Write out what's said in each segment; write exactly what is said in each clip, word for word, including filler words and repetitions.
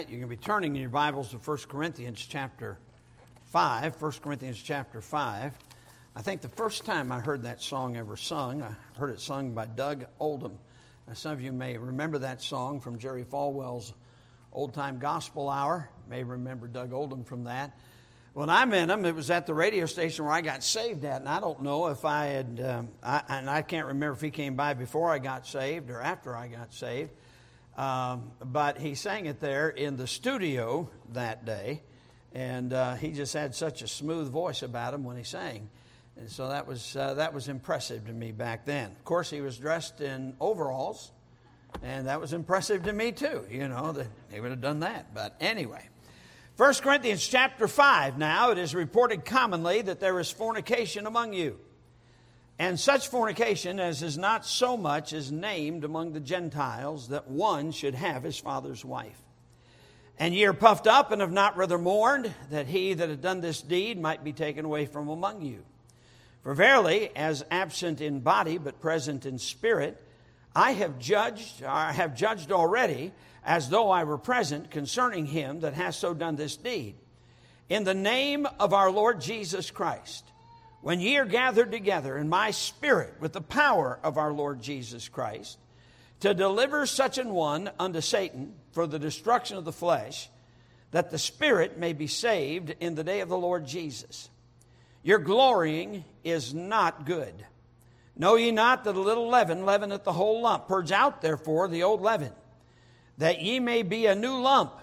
You can be turning in your Bibles to First Corinthians chapter five. First Corinthians chapter five. I think the first time I heard that song ever sung, I heard it sung by Doug Oldham. Now, some of you may remember that song from Jerry Falwell's Old Time Gospel Hour. You may remember Doug Oldham from that. When I met him, it was at the radio station where I got saved at, and I don't know if I had, um, I, and I can't remember if he came by before I got saved or after I got saved. Um, but he sang it there in the studio that day, and uh, he just had such a smooth voice about him when he sang, and so that was uh, that was impressive to me back then. Of course, he was dressed in overalls, and that was impressive to me too. You know that he would have done that. But anyway, First Corinthians chapter five. Now it is reported commonly that there is fornication among you. And such fornication as is not so much as named among the Gentiles, that one should have his father's wife. And ye are puffed up and have not rather mourned, that he that had done this deed might be taken away from among you. For verily, as absent in body but present in spirit, I have judged, or I have judged already, as though I were present, concerning him that hath so done this deed. In the name of our Lord Jesus Christ, when ye are gathered together in my spirit with the power of our Lord Jesus Christ, to deliver such an one unto Satan for the destruction of the flesh, that the spirit may be saved in the day of the Lord Jesus. Your glorying is not good. Know ye not that a little leaven leaveneth the whole lump? Purge out therefore the old leaven, that ye may be a new lump,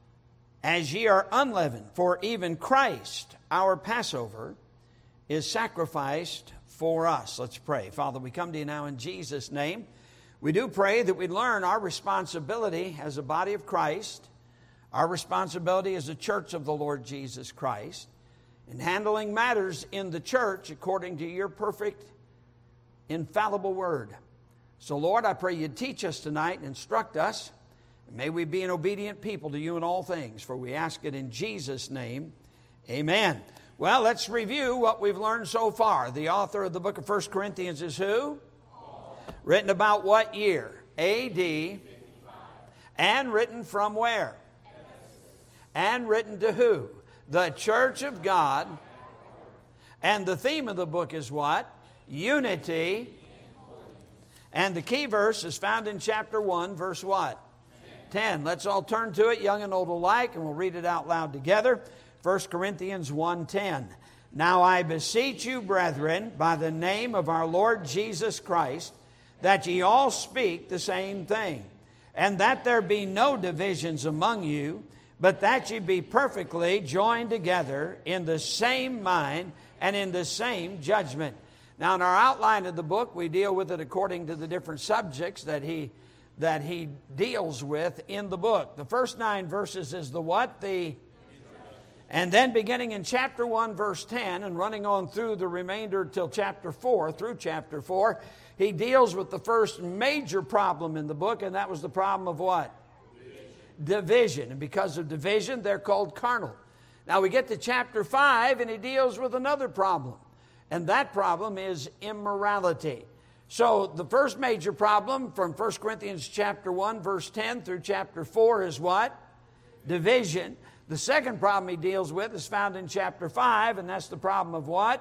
as ye are unleavened. For even Christ, our Passover, is sacrificed for us. Let's pray. Father, we come to you now in Jesus' name. We do pray that we learn our responsibility as a body of Christ, our responsibility as a church of the Lord Jesus Christ, in handling matters in the church according to your perfect, infallible word. So, Lord, I pray you teach us tonight and instruct us. And may we be an obedient people to you in all things, for we ask it in Jesus' name. Amen. Well, let's review what we've learned so far. The author of the book of First Corinthians is who? Paul. Written about what year? A D fifty-five. And written from where? Ephesus. And written to who? The church of God. And the theme of the book is what? Unity. And the key verse is found in chapter one, verse what? ten. Let's all turn to it, young and old alike, and we'll read it out loud together. First Corinthians one ten. Now I beseech you, brethren, by the name of our Lord Jesus Christ, that ye all speak the same thing, and that there be no divisions among you, but that ye be perfectly joined together in the same mind and in the same judgment. Now in our outline of the book, we deal with it according to the different subjects that he that he deals with in the book. The first nine verses is the what? The And then beginning in chapter one, verse ten, and running on through the remainder till chapter four, through chapter four, he deals with the first major problem in the book, and that was the problem of what? Division. Division. And because of division, they're called carnal. Now we get to chapter five, and he deals with another problem, and that problem is immorality. So the first major problem from First Corinthians chapter one, verse ten through chapter four is what? Division. The second problem he deals with is found in chapter five, and that's the problem of what?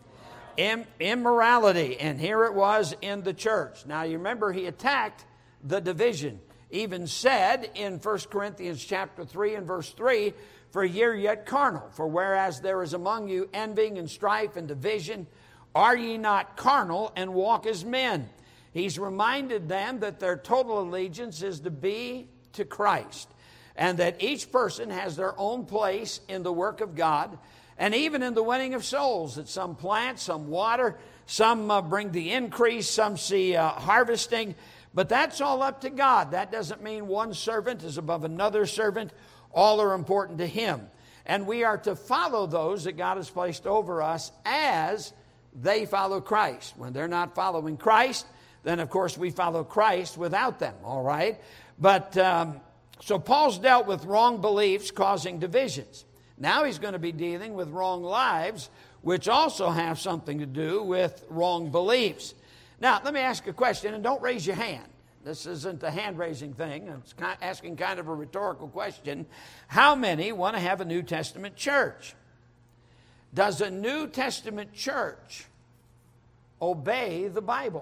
Im- immorality. And here it was in the church. Now you remember he attacked the division. Even said in First Corinthians chapter three and verse three, for ye are yet carnal, for whereas there is among you envying and strife and division, are ye not carnal and walk as men? He's reminded them that their total allegiance is to be to Christ, and that each person has their own place in the work of God, and even in the winning of souls, that some plant, some water, some uh, bring the increase, some see uh, harvesting, but that's all up to God. That doesn't mean one servant is above another servant. All are important to him. And we are to follow those that God has placed over us as they follow Christ. When they're not following Christ, then of course we follow Christ without them, all right? But um, so Paul's dealt with wrong beliefs causing divisions. Now he's going to be dealing with wrong lives, which also have something to do with wrong beliefs. Now, let me ask a question, and don't raise your hand. this isn't a hand-raising thing. I'm asking kind of a rhetorical question. How many want to have a New Testament church? Does a New Testament church obey the Bible?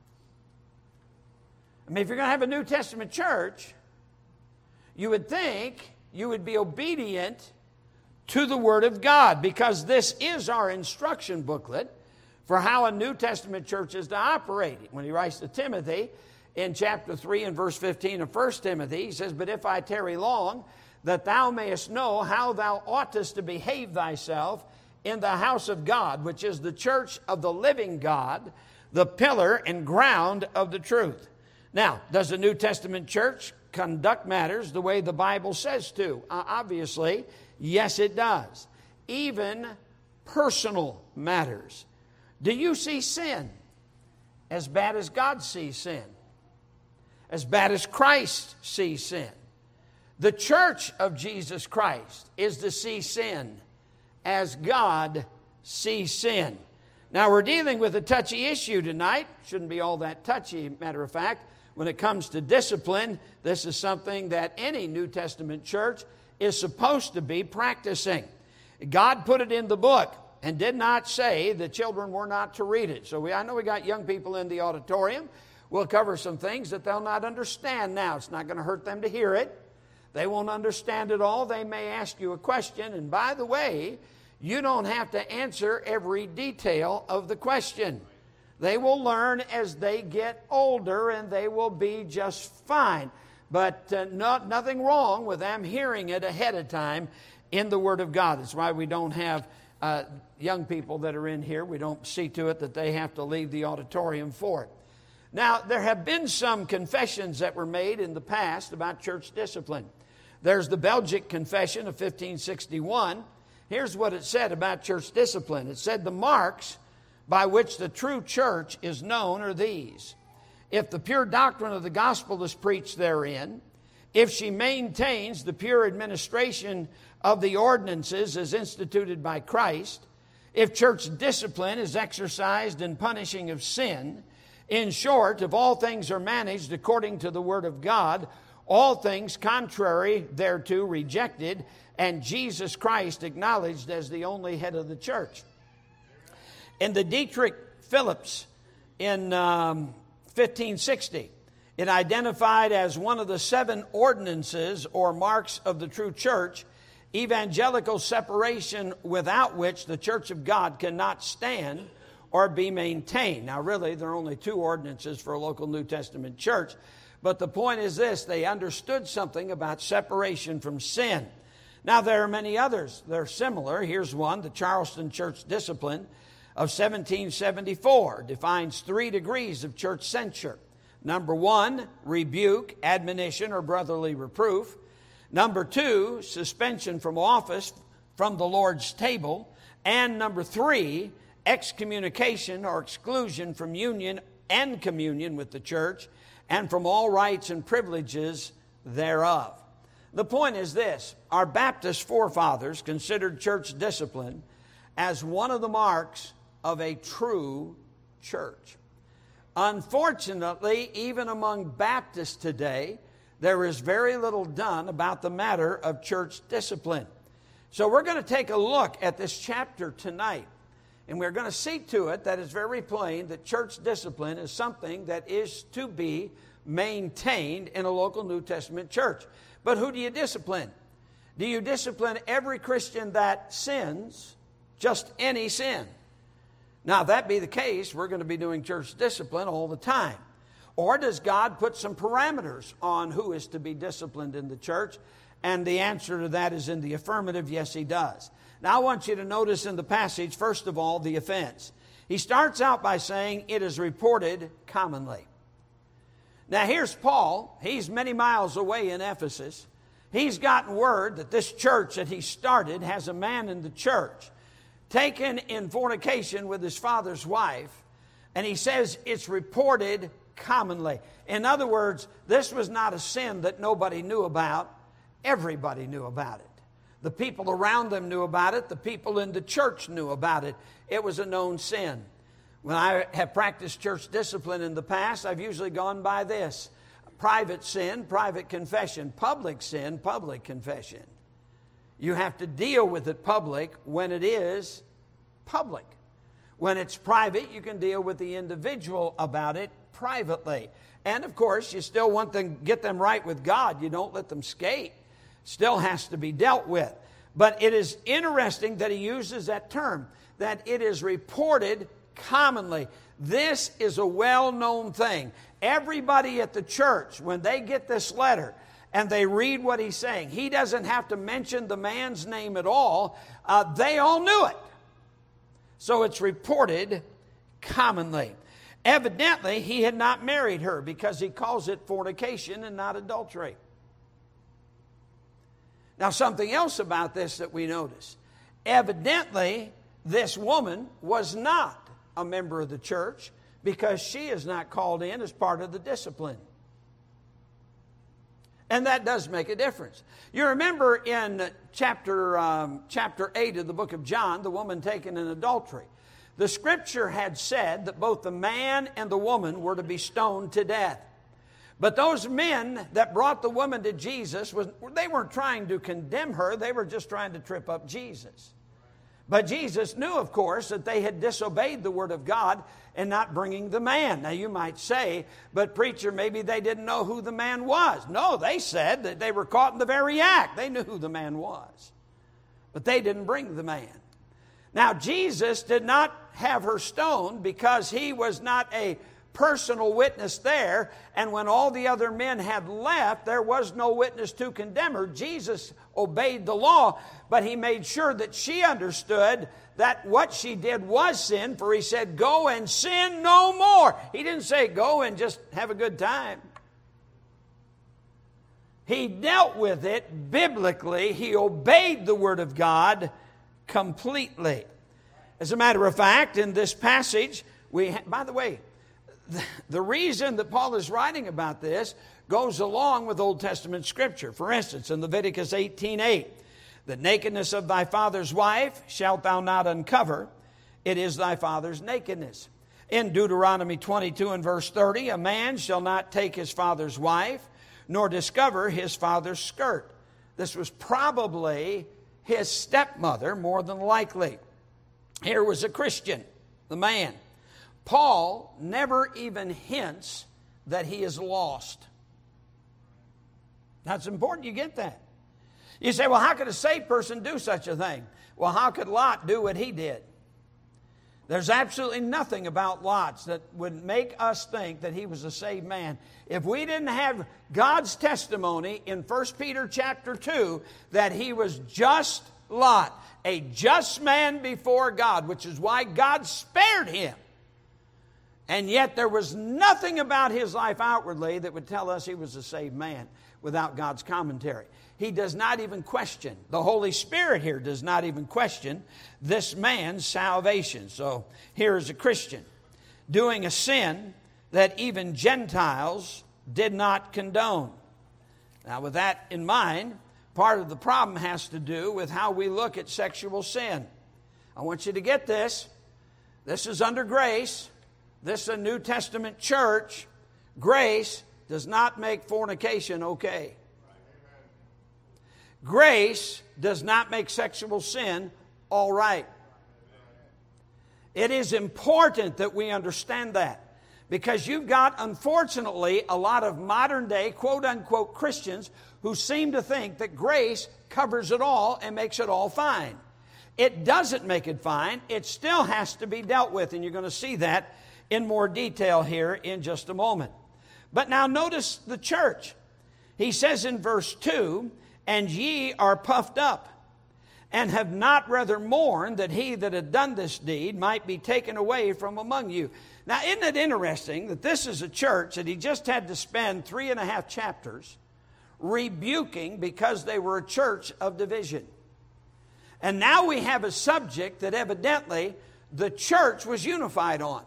I mean, if you're going to have a New Testament church, you would think you would be obedient to the Word of God, because this is our instruction booklet for how a New Testament church is to operate. When he writes to Timothy in chapter three and verse fifteen of First Timothy, he says, "But if I tarry long, that thou mayest know how thou oughtest to behave thyself in the house of God, which is the church of the living God, the pillar and ground of the truth." Now, does the New Testament church conduct matters the way the Bible says to? Uh, obviously, yes, it does. Even personal matters. Do you see sin as bad as God sees sin? As bad as Christ sees sin? The church of Jesus Christ is to see sin as God sees sin. Now, we're dealing with a touchy issue tonight. Shouldn't be all that touchy, matter of fact. When it comes to discipline, this is something that any New Testament church is supposed to be practicing. God put it in the book and did not say the children were not to read it. So we, I know we got young people in the auditorium. We'll cover some things that they'll not understand now. It's not going to hurt them to hear it. They won't understand it all. They may ask you a question. And by the way, you don't have to answer every detail of the question. They will learn as they get older, and they will be just fine. But uh, not, nothing wrong with them hearing it ahead of time in the Word of God. That's why we don't have uh, young people that are in here. We don't see to it that they have to leave the auditorium for it. Now, there have been some confessions that were made in the past about church discipline. There's the Belgic Confession of fifteen sixty-one. Here's what it said about church discipline. It said, "The marks by which the true church is known are these: if the pure doctrine of the gospel is preached therein, if she maintains the pure administration of the ordinances as instituted by Christ, if church discipline is exercised in punishing of sin, in short, if all things are managed according to the Word of God, all things contrary thereto rejected, and Jesus Christ acknowledged as the only head of the church." In the Dietrich Phillips in um, fifteen sixty, it identified as one of the seven ordinances or marks of the true church, evangelical separation, without which the church of God cannot stand or be maintained. Now, really, there are only two ordinances for a local New Testament church. But the point is this: they understood something about separation from sin. Now, there are many others that are similar. Here's one: the Charleston Church Discipline of seventeen seventy-four defines three degrees of church censure. Number one, rebuke, admonition, or brotherly reproof. Number two, suspension from office from the Lord's table. And number three, excommunication or exclusion from union and communion with the church and from all rights and privileges thereof. The point is this: our Baptist forefathers considered church discipline as one of the marks of a true church. Unfortunately, even among Baptists today, there is very little done about the matter of church discipline. So we're going to take a look at this chapter tonight, and we're going to see to it that it's very plain that church discipline is something that is to be maintained in a local New Testament church. But who do you discipline? Do you discipline every Christian that sins? Just any sin? Now, if that be the case, we're going to be doing church discipline all the time. Or does God put some parameters on who is to be disciplined in the church? And the answer to that is in the affirmative: yes, He does. Now, I want you to notice in the passage, first of all, the offense. He starts out by saying, "It is reported commonly." Now, here's Paul. He's many miles away in Ephesus. He's gotten word that this church that he started has a man in the church taken in fornication with his father's wife, and he says it's reported commonly. In other words, this was not a sin that nobody knew about. Everybody knew about it. The people around them knew about it. The people in the church knew about it. It was a known sin. When I have practiced church discipline in the past, I've usually gone by this. Private sin, private confession. Public sin, public confession. You have to deal with it public when it is public. When it's private, you can deal with the individual about it privately. And of course, you still want to get them right with God. You don't let them skate. Still has to be dealt with. But it is interesting that he uses that term, that it is reported commonly. This is a well-known thing. Everybody at the church, when they get this letter and they read what he's saying, he doesn't have to mention the man's name at all. Uh, they all knew it. So it's reported commonly. Evidently, he had not married her because he calls it fornication and not adultery. Now, something else about this that we notice. Evidently, this woman was not a member of the church because she is not called in as part of the discipline. And that does make a difference. You remember in chapter, um, chapter eight of the book of John, the woman taken in adultery. The scripture had said that both the man and the woman were to be stoned to death. But those men that brought the woman to Jesus, was, they weren't trying to condemn her. They were just trying to trip up Jesus. But Jesus knew, of course, that they had disobeyed the word of God and not bringing the man. Now you might say, but preacher, maybe they didn't know who the man was. No, they said that they were caught in the very act. They knew who the man was. But they didn't bring the man. Now Jesus did not have her stoned because he was not a personal witness there, and when all the other men had left, there was no witness to condemn her. Jesus obeyed the law, but he made sure that she understood that what she did was sin, for he said, go and sin no more. He didn't say go and just have a good time. He dealt with it biblically. He obeyed the word of God completely. As a matter of fact, in this passage, we ha- by the way, the, the reason that Paul is writing about this goes along with Old Testament scripture. For instance, in Leviticus eighteen eight, the nakedness of thy father's wife shalt thou not uncover. It is thy father's nakedness. In Deuteronomy twenty-two and verse thirty, a man shall not take his father's wife, nor discover his father's skirt. This was probably his stepmother, more than likely. Here was a Christian, the man. Paul never even hints that he is lost. That's important you get that. You say, well, how could a saved person do such a thing? Well, how could Lot do what he did? There's absolutely nothing about Lot that would make us think that he was a saved man. If we didn't have God's testimony in First Peter chapter two that he was just Lot, a just man before God, which is why God spared him. And yet there was nothing about his life outwardly that would tell us he was a saved man without God's commentary. He does not even question. The Holy Spirit here does not even question this man's salvation. So here is a Christian doing a sin that even Gentiles did not condone. Now with that in mind, part of the problem has to do with how we look at sexual sin. I want you to get this. This is under grace. This is a New Testament church. Grace does not make fornication okay. Grace does not make sexual sin all right. It is important that we understand that. Because you've got, unfortunately, a lot of modern day, quote-unquote, Christians who seem to think that grace covers it all and makes it all fine. It doesn't make it fine. It still has to be dealt with, and you're going to see that in more detail here in just a moment. But now notice the church. He says in verse two, and ye are puffed up, and have not rather mourned that he that had done this deed might be taken away from among you. Now, isn't it interesting that this is a church that he just had to spend three and a half chapters rebuking because they were a church of division. And now we have a subject that evidently the church was unified on.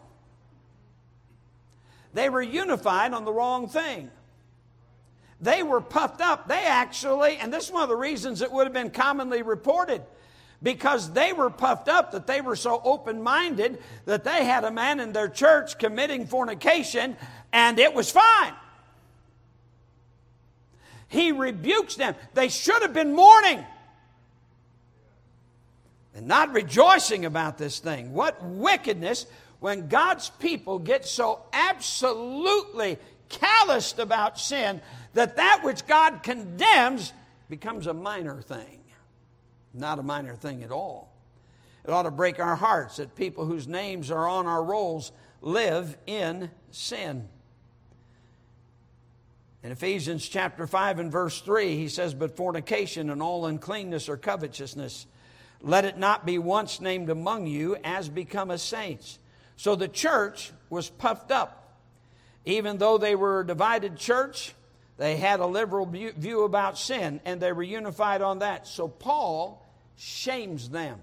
They were unified on the wrong thing. They were puffed up. They actually, and this is one of the reasons it would have been commonly reported, because they were puffed up that they were so open-minded that they had a man in their church committing fornication and it was fine. He rebukes them. They should have been mourning and not rejoicing about this thing. What wickedness when God's people get so absolutely calloused about sin that that which God condemns becomes a minor thing. Not a minor thing at all. It ought to break our hearts that people whose names are on our rolls live in sin. In Ephesians chapter five and verse three, he says, "But fornication and all uncleanness or covetousness, let it not be once named among you as becometh saints." So the church was puffed up. Even though they were a divided church, they had a liberal view about sin, and they were unified on that. So Paul shames them.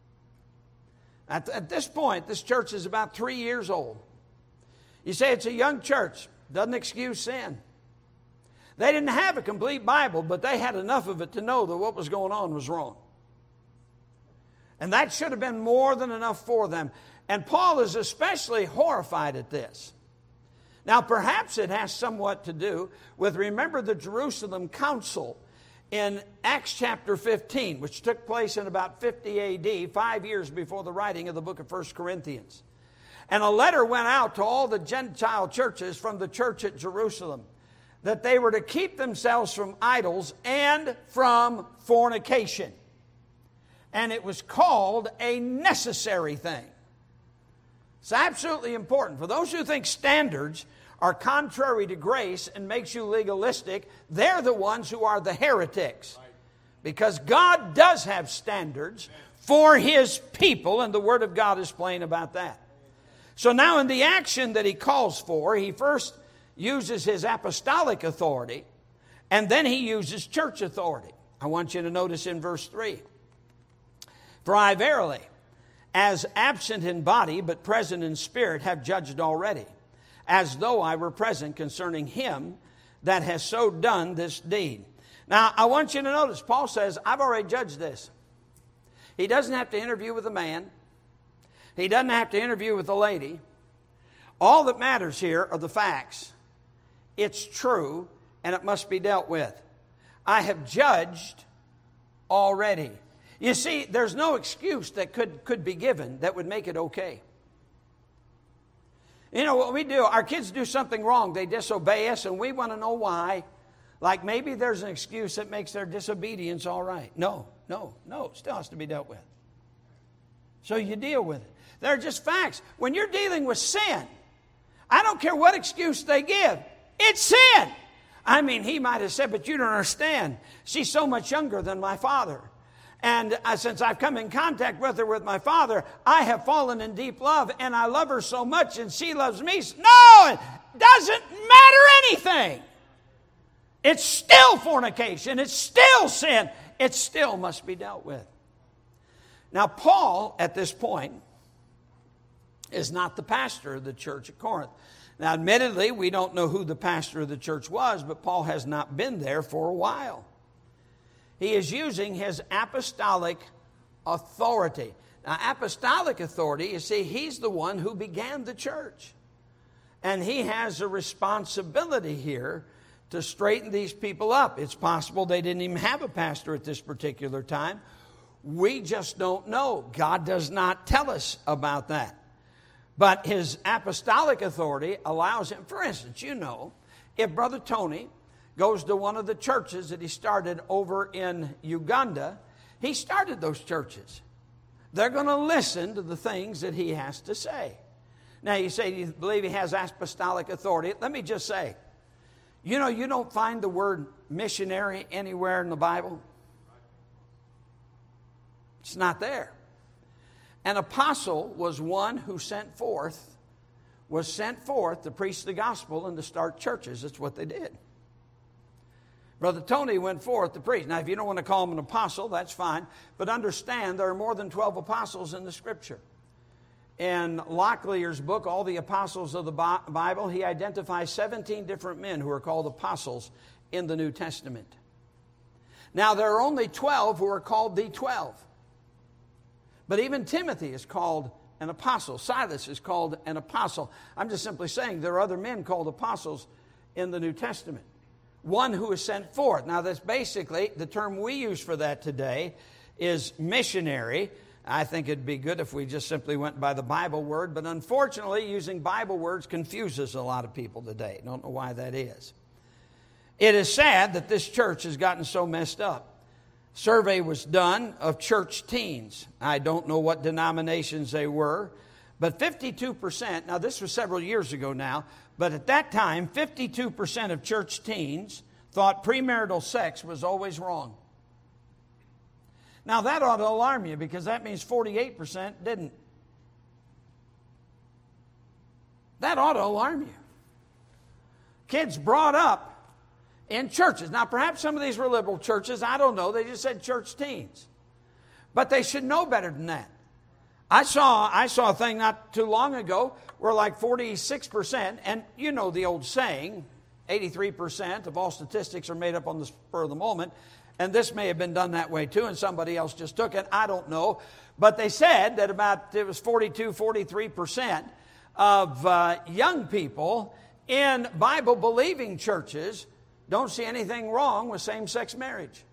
At, at this point, this church is about three years old. You say it's a young church. Doesn't excuse sin. They didn't have a complete Bible, but they had enough of it to know that what was going on was wrong. And that should have been more than enough for them. And Paul is especially horrified at this. Now, perhaps it has somewhat to do with, remember the Jerusalem Council in Acts chapter fifteen, which took place in about fifty A D, five years before the writing of the book of First Corinthians. And a letter went out to all the Gentile churches from the church at Jerusalem that they were to keep themselves from idols and from fornication. And it was called a necessary thing. It's absolutely important. For those who think standards are contrary to grace and makes you legalistic, they're the ones who are the heretics. Because God does have standards for His people, and the Word of God is plain about that. So now in the action that he calls for, he first uses his apostolic authority, and then he uses church authority. I want you to notice in verse three. "For I verily, as absent in body, but present in spirit, have judged already, as though I were present concerning him that has so done this deed." Now, I want you to notice, Paul says, I've already judged this. He doesn't have to interview with a man. He doesn't have to interview with a lady. All that matters here are the facts. It's true, and it must be dealt with. I have judged already. You see, there's no excuse that could, could be given that would make it okay. You know what we do? Our kids do something wrong. They disobey us, and we want to know why. Like maybe there's an excuse that makes their disobedience all right. No, no, no. It still has to be dealt with. So you deal with it. They're just facts. When you're dealing with sin, I don't care what excuse they give. It's sin. I mean, he might have said, but you don't understand. She's so much younger than my father. And uh, since I've come in contact with her with my father, I have fallen in deep love, and I love her so much, and she loves me. No, it doesn't matter anything. It's still fornication. It's still sin. It still must be dealt with. Now, Paul, at this point, is not the pastor of the church at Corinth. Now, admittedly, we don't know who the pastor of the church was, but Paul has not been there for a while. He is using his apostolic authority. Now, apostolic authority, you see, he's the one who began the church. And he has a responsibility here to straighten these people up. It's possible they didn't even have a pastor at this particular time. We just don't know. God does not tell us about that. But his apostolic authority allows him, for instance, you know, if Brother Tony goes to one of the churches that he started over in Uganda, he started those churches. They're going to listen to the things that he has to say. Now, you say, do you believe he has apostolic authority? Let me just say, you know, you don't find the word missionary anywhere in the Bible. It's not there. An apostle was one who sent forth, was sent forth to preach the gospel and to start churches. That's what they did. Brother Tony went forth to preach. Now, if you don't want to call him an apostle, that's fine. But understand, there are more than twelve apostles in the Scripture. In Locklear's book, All the Apostles of the Bible, he identifies seventeen different men who are called apostles in the New Testament. Now, there are only twelve who are called the twelve. But even Timothy is called an apostle. Silas is called an apostle. I'm just simply saying there are other men called apostles in the New Testament. one who is sent forth. Now, that's basically, the term we use for that today is missionary. I think it'd be good if we just simply went by the Bible word, but unfortunately, using Bible words confuses a lot of people today. Don't know why that is. It is sad that this church has gotten so messed up. Survey was done of church teens. I don't know what denominations they were, but fifty-two percent, now this was several years ago now, but at that time, fifty-two percent of church teens thought premarital sex was always wrong. Now that ought to alarm you, because that means forty-eight percent didn't. That ought to alarm you. Kids brought up in churches. Now perhaps some of these were liberal churches. I don't know. They just said church teens. But they should know better than that. I saw I saw a thing not too long ago where like forty-six percent, and you know the old saying, eighty-three percent of all statistics are made up on the spur of the moment. And this may have been done that way too, and somebody else just took it. I don't know. But they said that about, it was forty-two, forty-three percent of uh, young people in Bible-believing churches don't see anything wrong with same-sex marriage.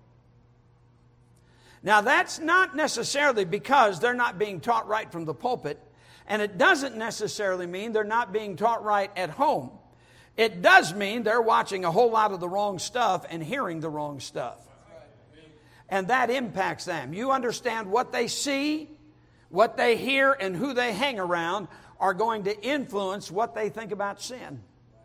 Now, that's not necessarily because they're not being taught right from the pulpit, and it doesn't necessarily mean they're not being taught right at home. It does mean they're watching a whole lot of the wrong stuff and hearing the wrong stuff. And that impacts them. You understand what they see, what they hear, and who they hang around are going to influence what they think about sin.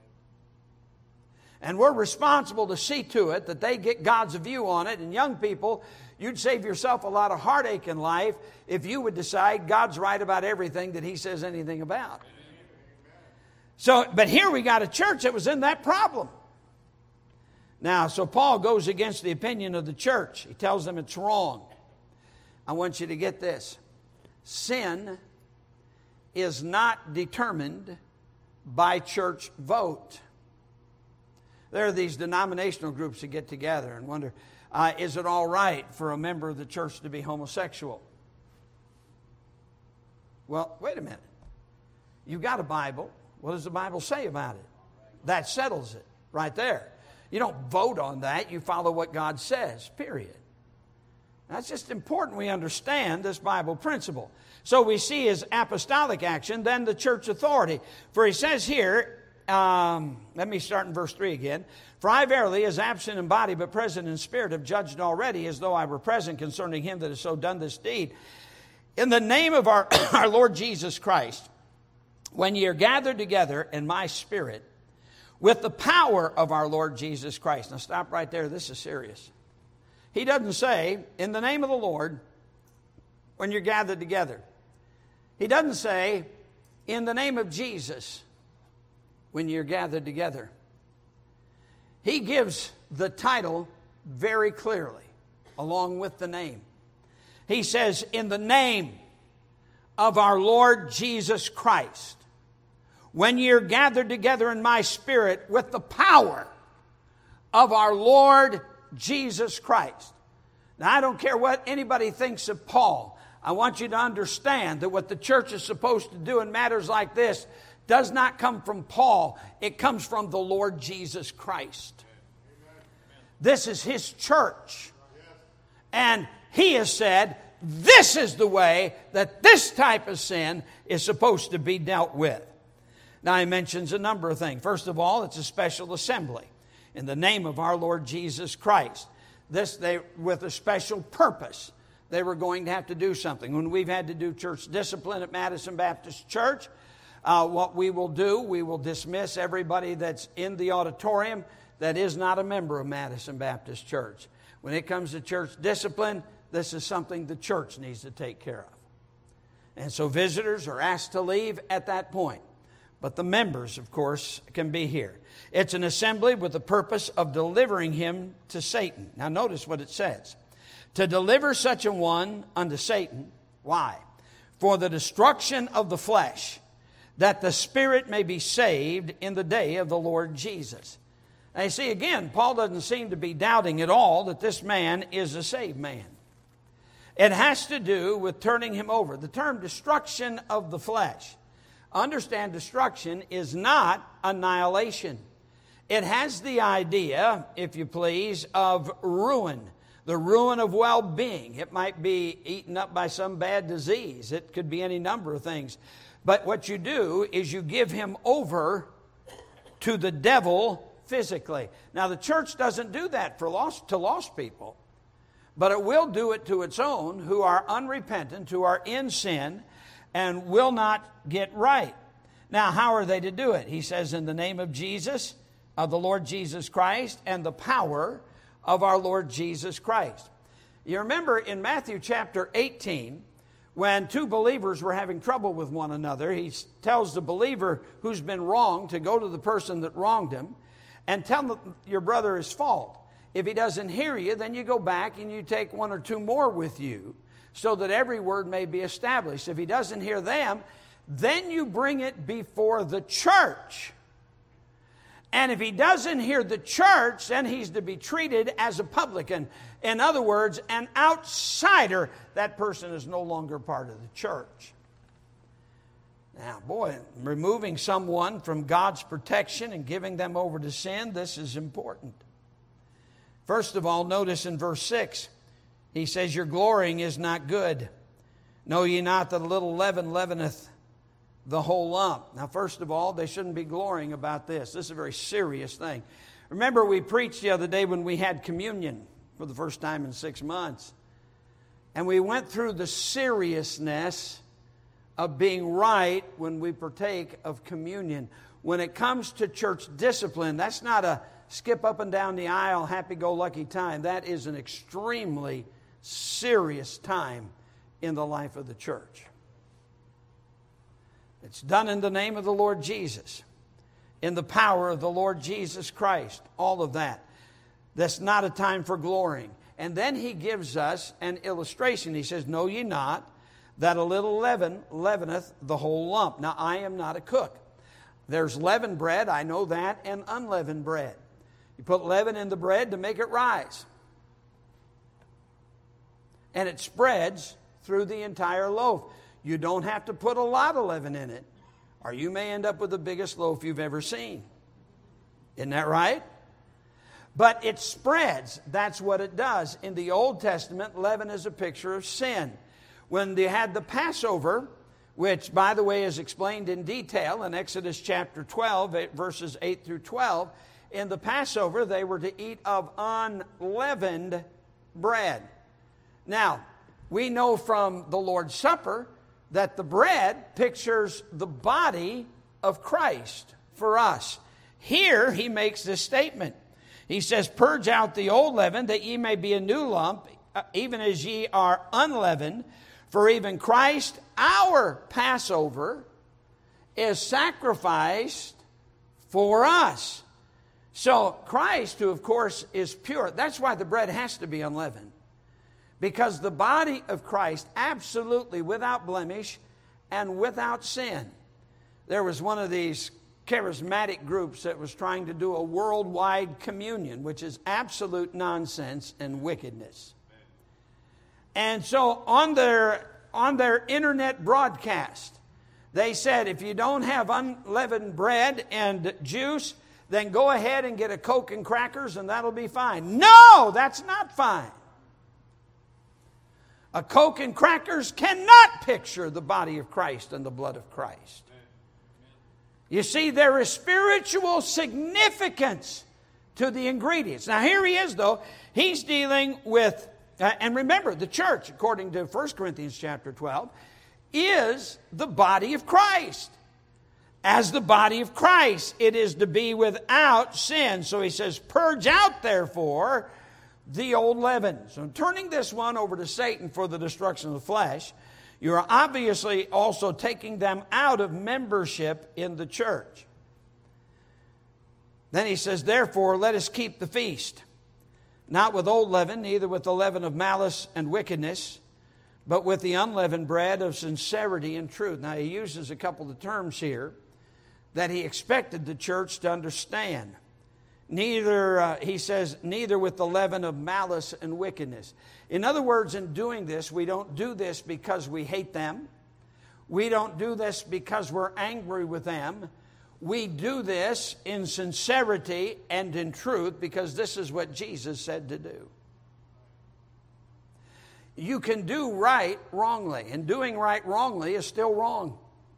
And we're responsible to see to it that they get God's view on it. And young people, you'd save yourself a lot of heartache in life if you would decide God's right about everything that He says anything about. So, but here we got a church that was in that problem. Now, so Paul goes against the opinion of the church. He tells them it's wrong. I want you to get this. Sin is not determined by church vote. There are these denominational groups that get together and wonder, uh, is it all right for a member of the church to be homosexual? Well, wait a minute. You've got a Bible. What does the Bible say about it? That settles it right there. You don't vote on that. You follow what God says, period. That's just important we understand this Bible principle. So we see His apostolic action, then the church authority. For He says here, um, let me start in verse three again. For I verily, as absent in body but present in spirit, have judged already, as though I were present, concerning him that has so done this deed. In the name of our, our Lord Jesus Christ, when ye are gathered together in my spirit, with the power of our Lord Jesus Christ. Now stop right there. This is serious. He doesn't say, in the name of the Lord, when you're gathered together. He doesn't say, in the name of Jesus, when you're gathered together. He gives the title very clearly, along with the name. He says, in the name of our Lord Jesus Christ, when you're gathered together in my spirit with the power of our Lord Jesus Christ. Now, I don't care what anybody thinks of Paul. I want you to understand that what the church is supposed to do in matters like this does not come from Paul. It comes from the Lord Jesus Christ. This is His church. And He has said, this is the way that this type of sin is supposed to be dealt with. Now, He mentions a number of things. First of all, it's a special assembly in the name of our Lord Jesus Christ. This, they, with a special purpose, they were going to have to do something. When we've had to do church discipline at Madison Baptist Church, uh, what we will do, we will dismiss everybody that's in the auditorium that is not a member of Madison Baptist Church. When it comes to church discipline, this is something the church needs to take care of. And so visitors are asked to leave at that point. But the members, of course, can be here. It's an assembly with the purpose of delivering him to Satan. Now notice what it says. To deliver such a one unto Satan. Why? For the destruction of the flesh, that the spirit may be saved in the day of the Lord Jesus. Now you see, again, Paul doesn't seem to be doubting at all that this man is a saved man. It has to do with turning him over. The term destruction of the flesh. Understand, destruction is not annihilation. It has the idea, if you please, of ruin, the ruin of well-being. It might be eaten up by some bad disease. It could be any number of things. But what you do is you give him over to the devil physically. Now, the church doesn't do that for lost, to lost people, but it will do it to its own who are unrepentant, who are in sin, and will not get right. Now, how are they to do it? He says, in the name of Jesus, of the Lord Jesus Christ, and the power of our Lord Jesus Christ. You remember in Matthew chapter eighteen, when two believers were having trouble with one another, he tells the believer who's been wronged to go to the person that wronged him and tell them your brother his fault. If he doesn't hear you, then you go back and you take one or two more with you so that every word may be established. If he doesn't hear them, then you bring it before the church. And if he doesn't hear the church, then he's to be treated as a publican. In other words, an outsider. That person is no longer part of the church. Now, boy, removing someone from God's protection and giving them over to sin, this is important. First of all, notice in verse six, he says, your glorying is not good. Know ye not that a little leaven leaveneth the whole lump? Now, first of all, they shouldn't be glorying about this. This is a very serious thing. Remember, we preached the other day when we had communion for the first time in six months. And we went through the seriousness of being right when we partake of communion. When it comes to church discipline, that's not a skip up and down the aisle, happy-go-lucky time. That is an extremely serious time in the life of the church. It's done in the name of the Lord Jesus, in the power of the Lord Jesus Christ, all of that. That's not a time for glorying. And then he gives us an illustration. He says, know ye not that a little leaven leaveneth the whole lump? Now, I am not a cook. There's leavened bread, I know that, and unleavened bread. You put leaven in the bread to make it rise. And it spreads through the entire loaf. You don't have to put a lot of leaven in it, or you may end up with the biggest loaf you've ever seen. Isn't that right? But it spreads. That's what it does. In the Old Testament, leaven is a picture of sin. When they had the Passover, which, by the way, is explained in detail in Exodus chapter twelve, verses eight through twelve, in the Passover, they were to eat of unleavened bread. Now, we know from the Lord's Supper that the bread pictures the body of Christ for us. Here, he makes this statement. He says, purge out the old leaven, that ye may be a new lump, even as ye are unleavened. For even Christ, our Passover, is sacrificed for us. So Christ, who of course is pure, that's why the bread has to be unleavened. Because the body of Christ, absolutely without blemish and without sin. There was one of these charismatic groups that was trying to do a worldwide communion, which is absolute nonsense and wickedness. And so on their, on their internet broadcast, they said, if you don't have unleavened bread and juice, then go ahead and get a Coke and crackers and that'll be fine. No, that's not fine. A Coke and crackers cannot picture the body of Christ and the blood of Christ. You see, there is spiritual significance to the ingredients. Now, here he is, though. He's dealing with, uh, and remember, the church, according to First Corinthians chapter twelve, is the body of Christ. As the body of Christ, it is to be without sin. So he says, purge out, therefore, the old leaven. So turning this one over to Satan for the destruction of the flesh, you are obviously also taking them out of membership in the church. Then he says, therefore, let us keep the feast, not with old leaven, neither with the leaven of malice and wickedness, but with the unleavened bread of sincerity and truth. Now, he uses a couple of terms here that he expected the church to understand. Neither, uh, he says, neither with the leaven of malice and wickedness. In other words, in doing this, we don't do this because we hate them. We don't do this because we're angry with them. We do this in sincerity and in truth because this is what Jesus said to do. You can do right wrongly, and doing right wrongly is still wrong.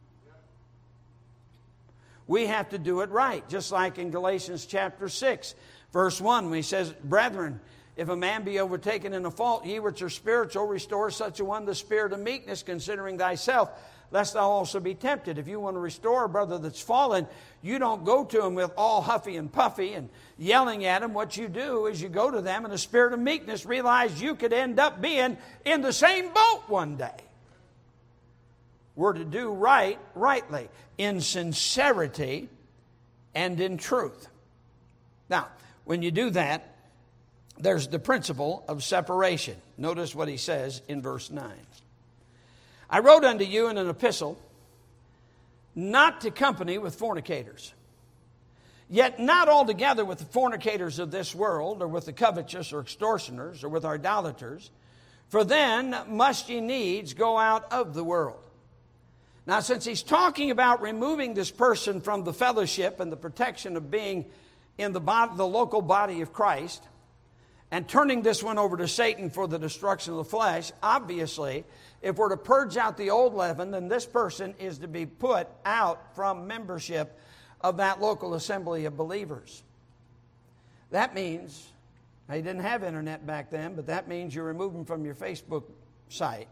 We have to do it right, just like in Galatians chapter six, verse one, when he says, "Brethren, if a man be overtaken in a fault, ye which are spiritual, restore such a one the spirit of meekness, considering thyself, lest thou also be tempted." If you want to restore a brother that's fallen, you don't go to him with all huffy and puffy and yelling at him. What you do is you go to them in a spirit of meekness, realize you could end up being in the same boat one day. We're to do right, rightly, in sincerity and in truth. Now, when you do that, there's the principle of separation. Notice what he says in verse nine. "I wrote unto you in an epistle, not to company with fornicators, yet not altogether with the fornicators of this world, or with the covetous, or extortioners, or with idolaters, for then must ye needs go out of the world." Now, since he's talking about removing this person from the fellowship and the protection of being in the, body, the local body of Christ, and turning this one over to Satan for the destruction of the flesh, obviously, if we're to purge out the old leaven, then this person is to be put out from membership of that local assembly of believers. That means, now you didn't have internet back then, but that means you remove them from your Facebook site.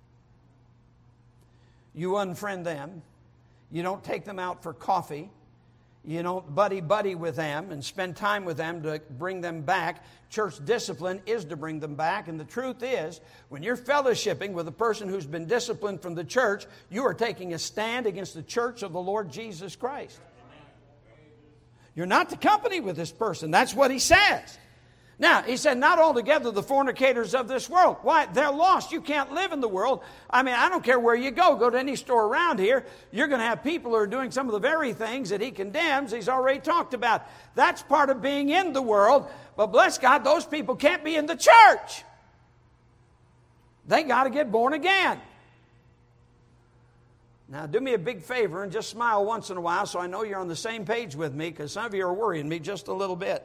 You unfriend them. You don't take them out for coffee. You don't buddy-buddy with them and spend time with them to bring them back. Church discipline is to bring them back. And the truth is, when you're fellowshipping with a person who's been disciplined from the church, you are taking a stand against the church of the Lord Jesus Christ. You're not to company with this person. That's what he says. Now, he said, not altogether the fornicators of this world. Why? They're lost. You can't live in the world. I mean, I don't care where you go. Go to any store around here. You're going to have people who are doing some of the very things that he condemns. He's already talked about. That's part of being in the world. But bless God, those people can't be in the church. They got to get born again. Now, do me a big favor and just smile once in a while so I know you're on the same page with me, because some of you are worrying me just a little bit.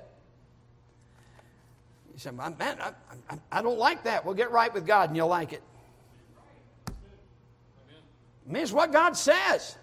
You say, man, I, I, I don't like that. Well, get right with God and you'll like it. I mean, it's what God says.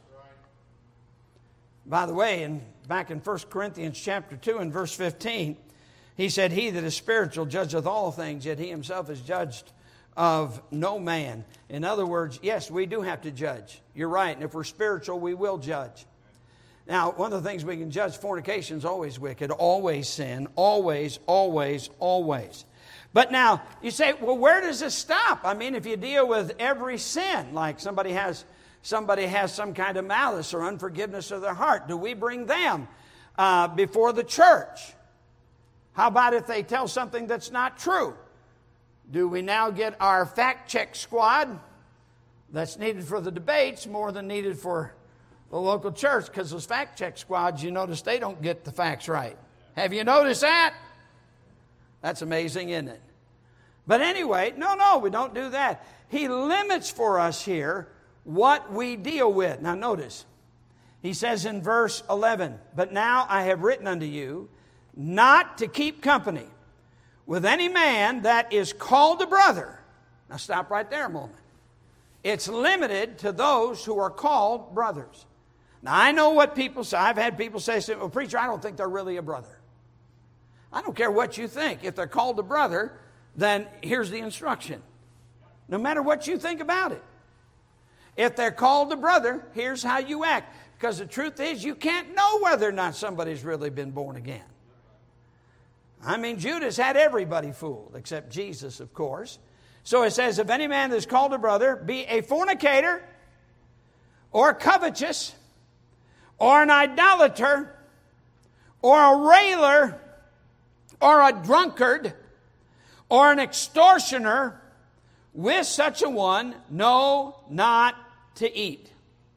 By the way, in, back in First Corinthians chapter two and verse fifteen, he said, "He that is spiritual judgeth all things, yet he himself is judged of no man." In other words, yes, we do have to judge. You're right. And if we're spiritual, we will judge. Now, one of the things we can judge, fornication is always wicked, always sin, always, always, always. But now, you say, well, where does this stop? I mean, if you deal with every sin, like somebody has somebody has some kind of malice or unforgiveness of their heart, do we bring them uh, before the church? How about if they tell something that's not true? Do we now get our fact check squad that's needed for the debates more than needed for the local church? Because those fact check squads, you notice they don't get the facts right. Have you noticed that? That's amazing, isn't it? But anyway, no, no, we don't do that. He limits for us here what we deal with. Now notice, he says in verse eleven, "But now I have written unto you not to keep company with any man that is called a brother." Now stop right there a moment. It's limited to those who are called brothers. Now, I know what people say. I've had people say, well, preacher, I don't think they're really a brother. I don't care what you think. If they're called a brother, then here's the instruction. No matter what you think about it. If they're called a brother, here's how you act. Because the truth is, you can't know whether or not somebody's really been born again. I mean, Judas had everybody fooled, except Jesus, of course. So it says, if any man that is called a brother be a fornicator, or covetous, or an idolater, or a railer, or a drunkard, or an extortioner, with such a one, know not to eat.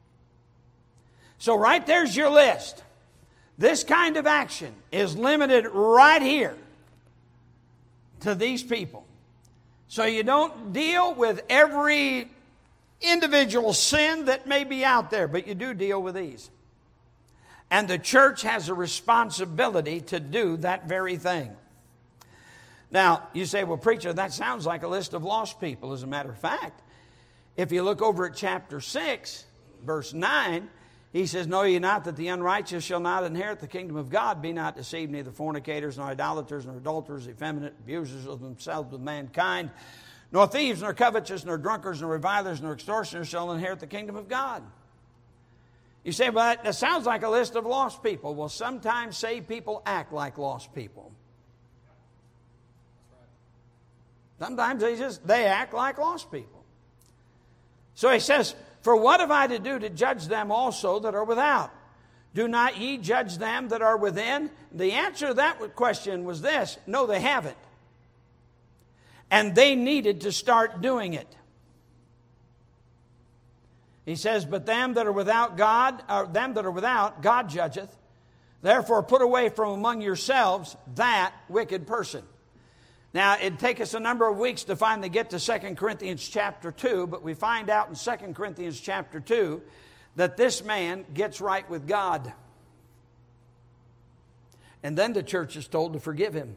So right there's your list. This kind of action is limited right here to these people. So you don't deal with every individual sin that may be out there, but you do deal with these. And the church has a responsibility to do that very thing. Now, you say, well, preacher, that sounds like a list of lost people. As a matter of fact, if you look over at chapter six, verse nine, he says, know ye not that the unrighteous shall not inherit the kingdom of God? Be not deceived, neither fornicators, nor idolaters, nor adulterers, effeminate, abusers of themselves with mankind, nor thieves, nor covetous, nor drunkards, nor revilers, nor extortioners shall inherit the kingdom of God. You say, well, that sounds like a list of lost people. Well, sometimes saved people act like lost people. Sometimes they just, they act like lost people. So he says, for what have I to do to judge them also that are without? Do not ye judge them that are within? The answer to that question was this: no, they haven't. And they needed to start doing it. He says, but them that are without God, or them that are without, God judgeth. Therefore put away from among yourselves that wicked person. Now, it'd take us a number of weeks to finally get to Second Corinthians chapter two, but we find out in Second Corinthians chapter two that this man gets right with God. And then the church is told to forgive him.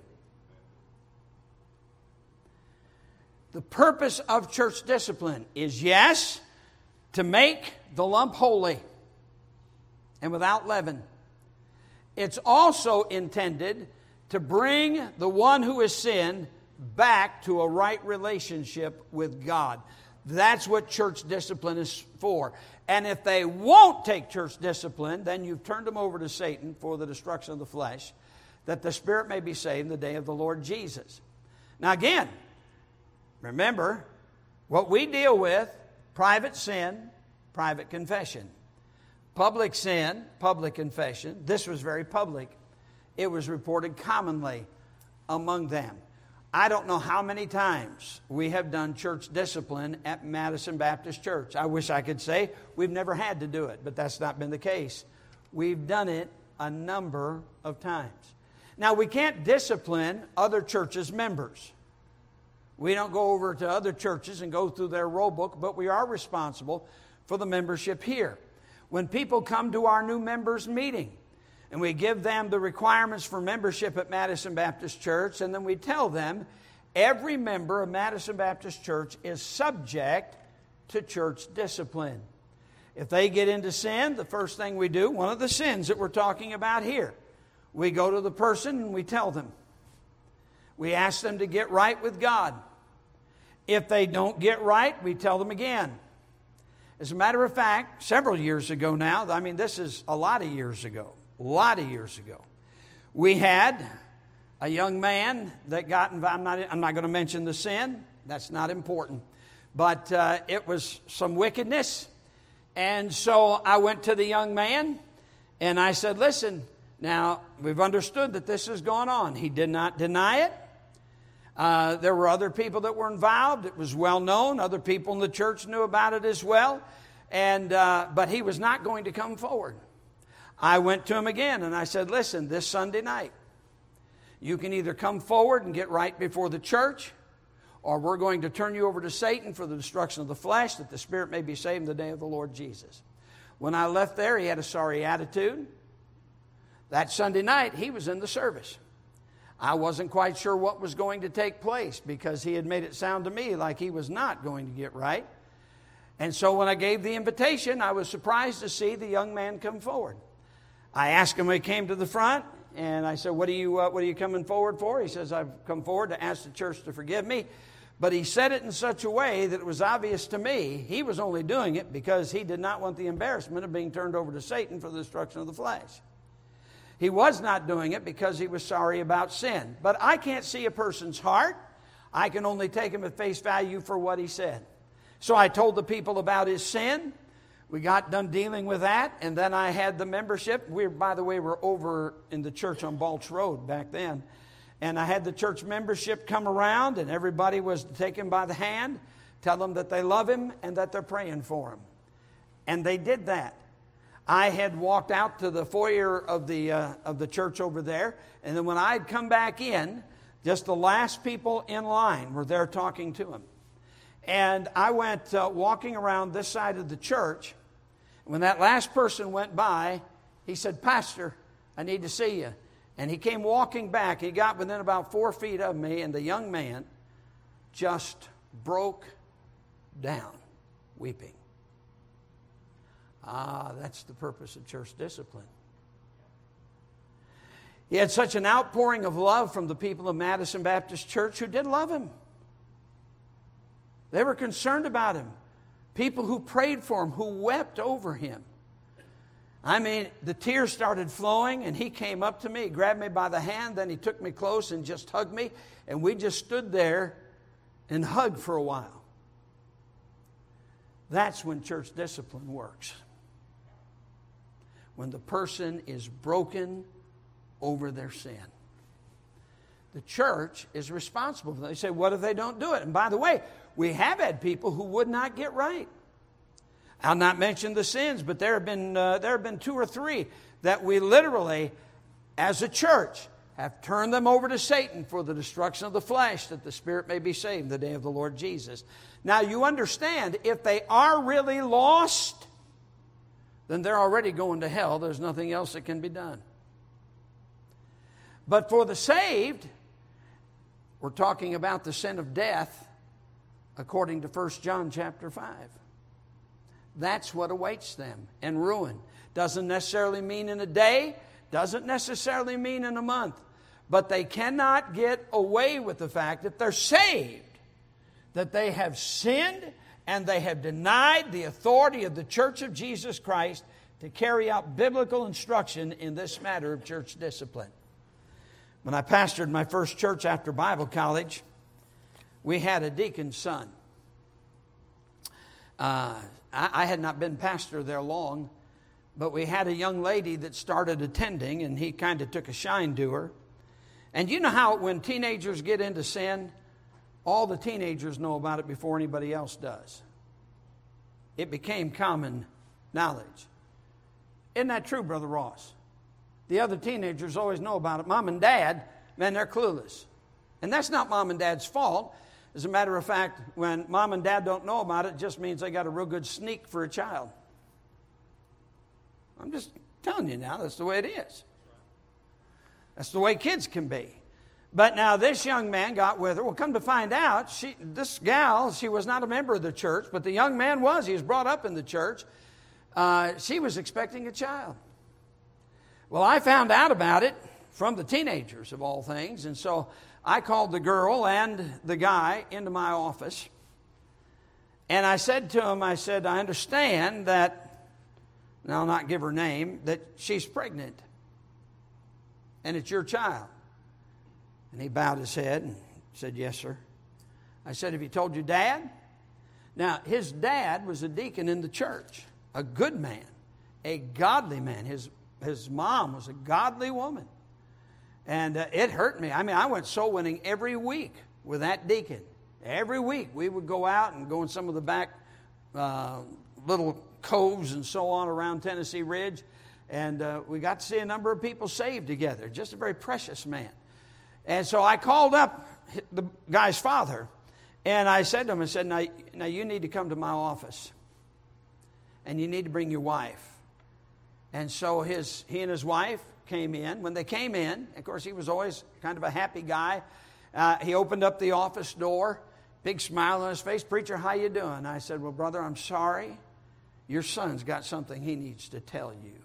The purpose of church discipline is, yes, to make the lump holy and without leaven. It's also intended to bring the one who has sinned back to a right relationship with God. That's what church discipline is for. And if they won't take church discipline, then you've turned them over to Satan for the destruction of the flesh, that the spirit may be saved in the day of the Lord Jesus. Now again, remember, what we deal with, private sin, private confession. Public sin, public confession. This was very public. It was reported commonly among them. I don't know how many times we have done church discipline at Madison Baptist Church. I wish I could say we've never had to do it, but that's not been the case. We've done it a number of times. Now, we can't discipline other churches' members. We don't go over to other churches and go through their roll book, but we are responsible for the membership here. When people come to our new members meeting, and we give them the requirements for membership at Madison Baptist Church, and then we tell them every member of Madison Baptist Church is subject to church discipline. If they get into sin, the first thing we do, one of the sins that we're talking about here, we go to the person and we tell them. We ask them to get right with God. If they don't get right, we tell them again. As a matter of fact, several years ago now, I mean, this is a lot of years ago, a lot of years ago, we had a young man that got involved. I'm not, I'm not going to mention the sin. That's not important. But uh, it was some wickedness. And so I went to the young man and I said, listen, now we've understood that this has gone on. He did not deny it. Uh, there were other people that were involved. It was well known. Other people in the church knew about it as well. And uh, but he was not going to come forward. I went to him again and I said, listen, this Sunday night, you can either come forward and get right before the church, or we're going to turn you over to Satan for the destruction of the flesh, that the spirit may be saved in the day of the Lord Jesus. When I left there, he had a sorry attitude. That Sunday night, he was in the service. I wasn't quite sure what was going to take place because he had made it sound to me like he was not going to get right. And so when I gave the invitation, I was surprised to see the young man come forward. I asked him when he came to the front, and I said, what are you, uh, what are you coming forward for? He says, I've come forward to ask the church to forgive me. But he said it in such a way that it was obvious to me he was only doing it because he did not want the embarrassment of being turned over to Satan for the destruction of the flesh. He was not doing it because he was sorry about sin. But I can't see a person's heart. I can only take him at face value for what he said. So I told the people about his sin. We got done dealing with that. And then I had the membership. We, by the way, were over in the church on Balch Road back then. And I had the church membership come around, and everybody was to take him by the hand, tell him that they love him and that they're praying for him. And they did that. I had walked out to the foyer of the uh, of the church over there, and then when I had come back in, just the last people in line were there talking to him. And I went uh, walking around this side of the church. When that last person went by, He said, "Pastor, I need to see you." And he came walking back. He got within about four feet of me, and the young man just broke down, weeping. Ah, that's the purpose of church discipline. He had such an outpouring of love from the people of Madison Baptist Church who did love him. They were concerned about him. People who prayed for him, who wept over him. I mean, the tears started flowing, and he came up to me, grabbed me by the hand, then he took me close and just hugged me, and we just stood there and hugged for a while. That's when church discipline works. When the person is broken over their sin. The church is responsible for that. They say, what if they don't do it? And by the way, we have had people who would not get right. I'll not mention the sins, but there have been uh, there have been two or three that we literally, as a church, have turned them over to Satan for the destruction of the flesh, that the spirit may be saved the day of the Lord Jesus. Now you understand, if they are really lost, then they're already going to hell. There's nothing else that can be done. But for the saved, we're talking about the sin of death according to First John chapter five. That's what awaits them, and ruin. Doesn't necessarily mean in a day, doesn't necessarily mean in a month. But they cannot get away with the fact that they're saved, that they have sinned and they have denied the authority of the Church of Jesus Christ to carry out biblical instruction in this matter of church discipline. When I pastored my first church after Bible college, we had a deacon's son. Uh, I, I had not been pastor there long, but we had a young lady that started attending, and he kind of took a shine to her. And you know how when teenagers get into sin, all the teenagers know about it before anybody else does. It became common knowledge. Isn't that true, Brother Ross? The other teenagers always know about it. Mom and Dad, man, they're clueless. And that's not Mom and Dad's fault. As a matter of fact, when Mom and Dad don't know about it, it just means they got a real good sneak for a child. I'm just telling you now, that's the way it is. That's the way kids can be. But now this young man got with her. Well, come to find out, she, this gal, she was not a member of the church, but the young man was. He was brought up in the church. Uh, she was expecting a child. Well, I found out about it from the teenagers, of all things. And so I called the girl and the guy into my office. And I said to him, I said, I understand that, and I'll not give her name, that she's pregnant. And it's your child. And he bowed his head and said, yes, sir. I said, have you told your dad? Now, his dad was a deacon in the church, a good man, a godly man. His, his mom was a godly woman. And uh, it hurt me. I mean, I went soul winning every week with that deacon. Every week we would go out and go in some of the back uh, little coves and so on around Tennessee Ridge. And uh, we got to see a number of people saved together. Just a very precious man. And so I called up the guy's father, and I said to him, I said, now, now you need to come to my office, and you need to bring your wife. And so his he and his wife came in. When they came in, of course, he was always kind of a happy guy. Uh, he opened up the office door, big smile on his face. Preacher, how you doing? I said, well, brother, I'm sorry. Your son's got something he needs to tell you.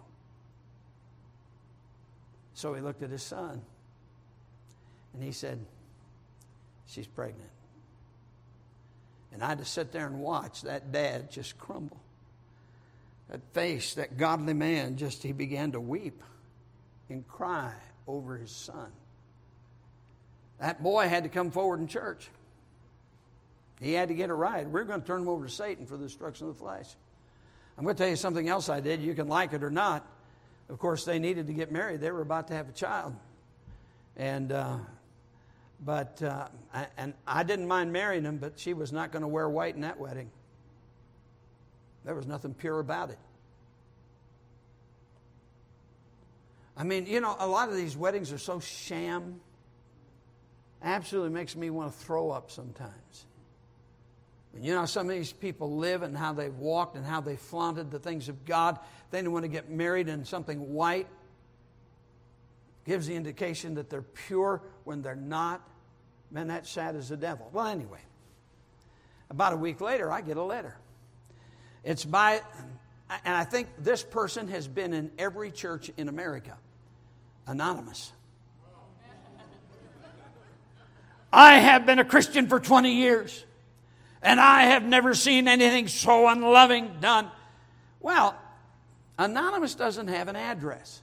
So he looked at his son. And he said, she's pregnant. And I had to sit there and watch that dad just crumble. That face, that godly man, just he began to weep and cry over his son. That boy had to come forward in church. He had to get it right. We're going to turn him over to Satan for the destruction of the flesh. I'm going to tell you something else I did. You can like it or not. Of course, they needed to get married. They were about to have a child. And... Uh, But, uh, I, and I didn't mind marrying him, but she was not going to wear white in that wedding. There was nothing pure about it. I mean, you know, a lot of these weddings are so sham. Absolutely makes me want to throw up sometimes. And you know how some of these people live and how they've walked and how they flaunted the things of God. They want to get married in something white. Gives the indication that they're pure when they're not. Man, that's sad as the devil. Well, anyway, about a week later, I get a letter. It's by, and I think this person has been in every church in America. Anonymous. I have been a Christian for twenty years. And I have never seen anything so unloving done. Well, Anonymous doesn't have an address.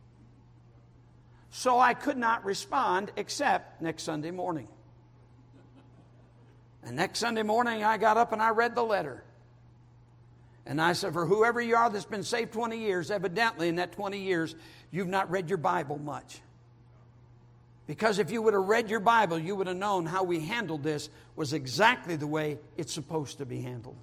So I could not respond except next Sunday morning. And next Sunday morning I got up and I read the letter. And I said, for whoever you are that's been saved twenty years, evidently in that twenty years, you've not read your Bible much. Because if you would have read your Bible, you would have known how we handled this was exactly the way it's supposed to be handled.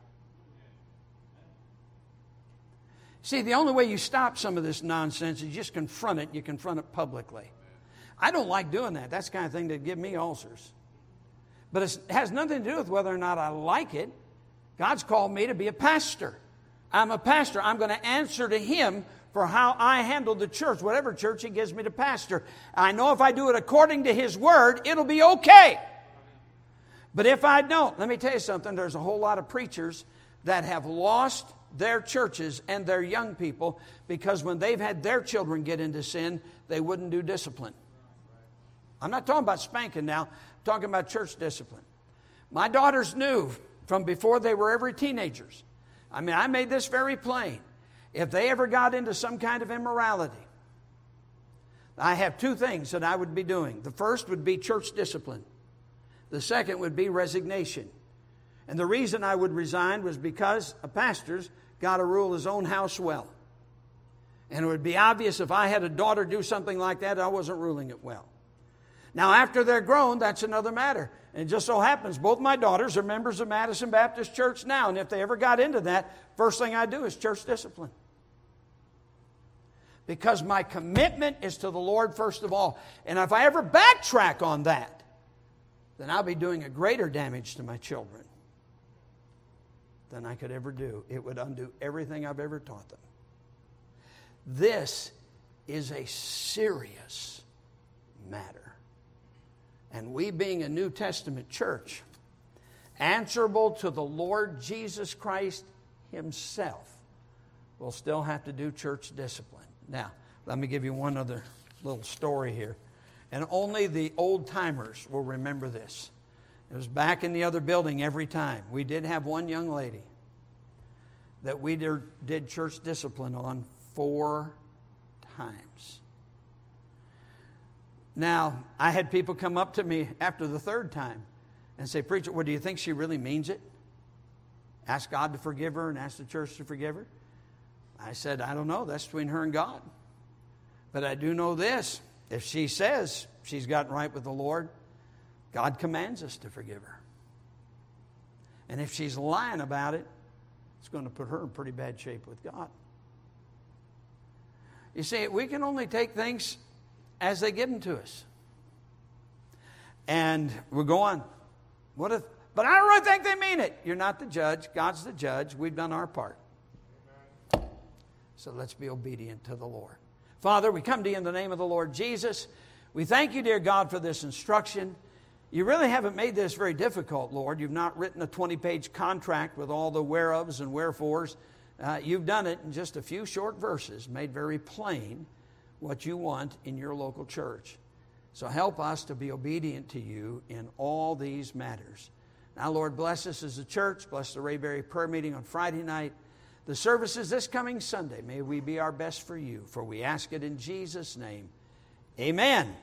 See, the only way you stop some of this nonsense is just confront it. You confront it publicly. I don't like doing that. That's the kind of thing that give me ulcers. But it has nothing to do with whether or not I like it. God's called me to be a pastor. I'm a pastor. I'm going to answer to Him for how I handle the church, whatever church He gives me to pastor. I know if I do it according to His Word, it'll be okay. But if I don't, let me tell you something, there's a whole lot of preachers that have lost their churches and their young people because when they've had their children get into sin, they wouldn't do discipline. I'm not talking about spanking now. I'm talking about church discipline. My daughters knew from before they were ever teenagers. I mean, I made this very plain. If they ever got into some kind of immorality, I have two things that I would be doing. The first would be church discipline. The second would be resignation. And the reason I would resign was because a pastor's got to rule his own house well. And it would be obvious if I had a daughter do something like that, I wasn't ruling it well. Now, after they're grown, that's another matter. And it just so happens both my daughters are members of Madison Baptist Church now. And if they ever got into that, first thing I do is church discipline. Because my commitment is to the Lord first of all. And if I ever backtrack on that, then I'll be doing a greater damage to my children than I could ever do. It would undo everything I've ever taught them. This is a serious matter. And we being a New Testament church, answerable to the Lord Jesus Christ Himself, will still have to do church discipline. Now, let me give you one other little story here. And only the old-timers will remember this. It was back in the other building every time. We did have one young lady that we did church discipline on four times. Now, I had people come up to me after the third time and say, preacher, well, do you think she really means it? Ask God to forgive her and ask the church to forgive her? I said, I don't know. That's between her and God. But I do know this. If she says she's gotten right with the Lord, God commands us to forgive her. And if she's lying about it, it's going to put her in pretty bad shape with God. You see, we can only take things as they give them to us. And we're going, what if, but I don't really think they mean it. You're not the judge. God's the judge. We've done our part. So let's be obedient to the Lord. Father, we come to you in the name of the Lord Jesus. We thank you, dear God, for this instruction. You really haven't made this very difficult, Lord. You've not written a twenty-page contract with all the whereofs and wherefores. Uh, you've done it in just a few short verses, made very plain what you want in your local church. So help us to be obedient to you in all these matters. Now, Lord, bless us as a church. Bless the Rayberry prayer meeting on Friday night. The services this coming Sunday, may we be our best for you. For we ask it in Jesus' name. Amen.